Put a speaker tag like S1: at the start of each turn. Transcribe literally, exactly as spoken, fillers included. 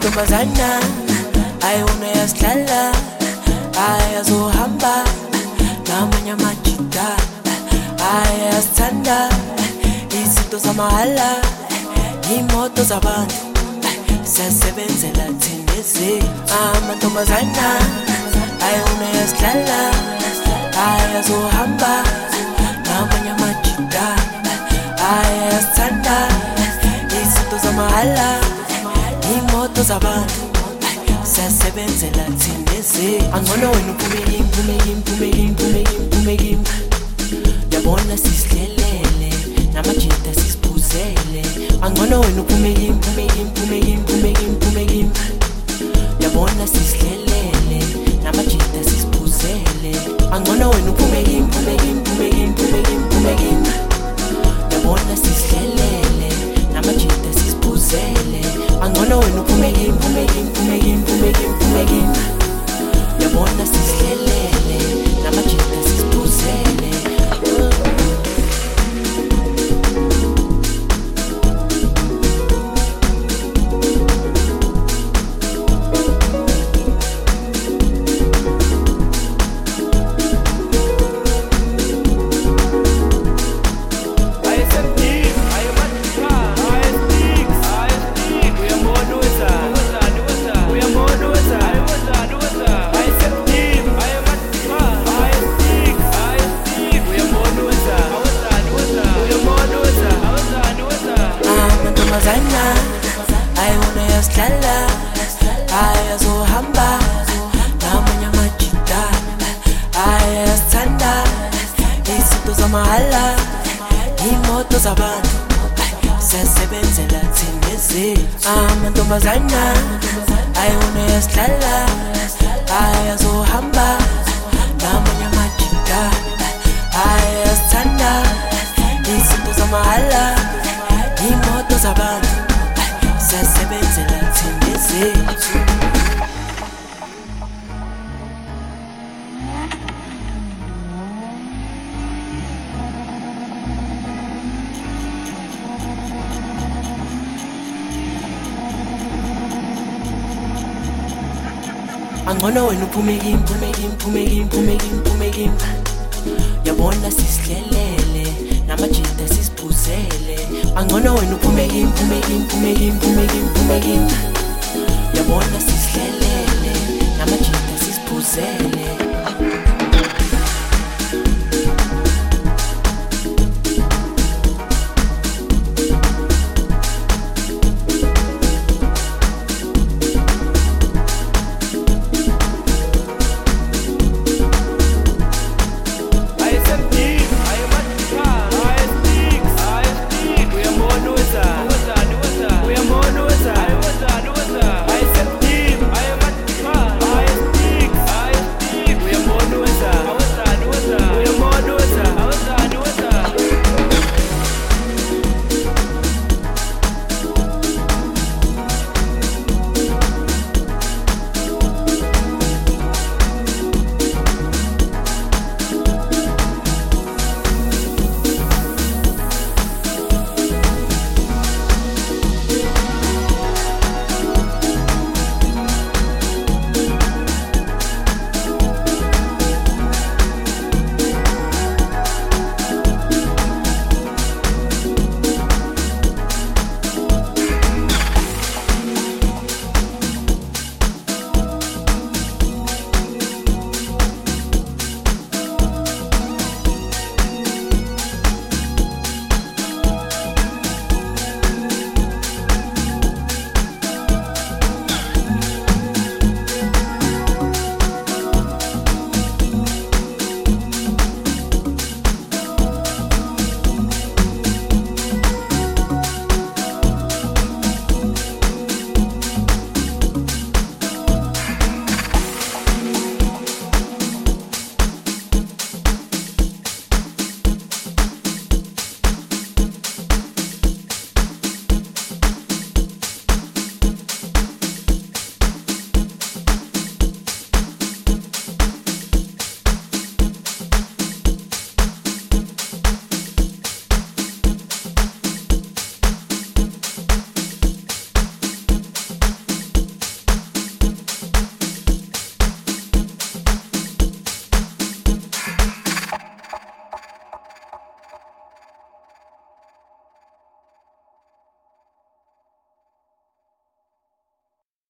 S1: amantombazana ayona yasidlala ayazohamba namanye amajida ayasithanda izinto zamahala imoto zabantu siyasebenzela thina ezi amantombazana ayona yasidlala ayazohamba namanye amajida ayasithanda izinto zamahala imoto zabantu siyasebenzela thina ezi angcono wena uphume kimi uphume kimi uphume kimi uphume kimi yabona sisilelele namajida sisiphuzele angcono wena uphume kimi uphume kimi uphume kimi uphume kimi uphume kimi yabona sisilelele namajida sisiphuzele angcono wena uphume kimi uphume kimi uphume kimi uphume kimi uphume kimi yabona sisilelele namajida sisiphuzele angcono wena uphume kimi uphume kimi uphume kimi uphume kimi uphume kimi yabona sisilelele namajida sisiphuzele ayona yasidlala ayazohamba namanye amajida ayasithanda izinto zamahala imoto zabantu siyasebenzela thina ezi amantombazana ayona yasidlala ayazohamba namanye amajida ayasithanda izinto zamahala imoto zabantu siyasebenzela thina ezi angcono wena uphume kimi uphume kimi uphume kimi uphume kimi uphume kimi yabona sisilelele namajida sisiphuzele angcono wena uphume kimi uphume kimi uphume kimi uphume kimi uphume kimi yabona sisilelele namajida sisiphuzele